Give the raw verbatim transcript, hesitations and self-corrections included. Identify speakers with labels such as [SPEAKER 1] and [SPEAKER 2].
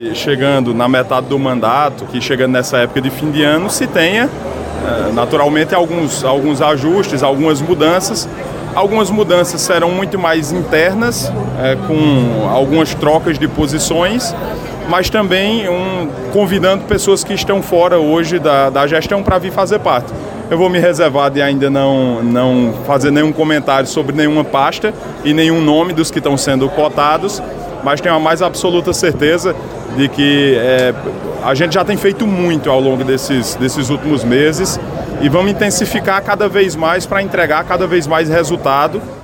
[SPEAKER 1] Chegando na metade do mandato, que chegando nessa época de fim de ano, se tenha naturalmente alguns, alguns ajustes, algumas mudanças. Algumas mudanças serão muito mais internas, é, com algumas trocas de posições, mas também um, convidando pessoas que estão fora hoje da, da gestão para vir fazer parte. Eu vou me reservar de ainda não, não fazer nenhum comentário sobre nenhuma pasta e nenhum nome dos que estão sendo cotados, mas tenho a mais absoluta certeza de que é, a gente já tem feito muito ao longo desses, desses últimos meses e vamos intensificar cada vez mais para entregar cada vez mais resultado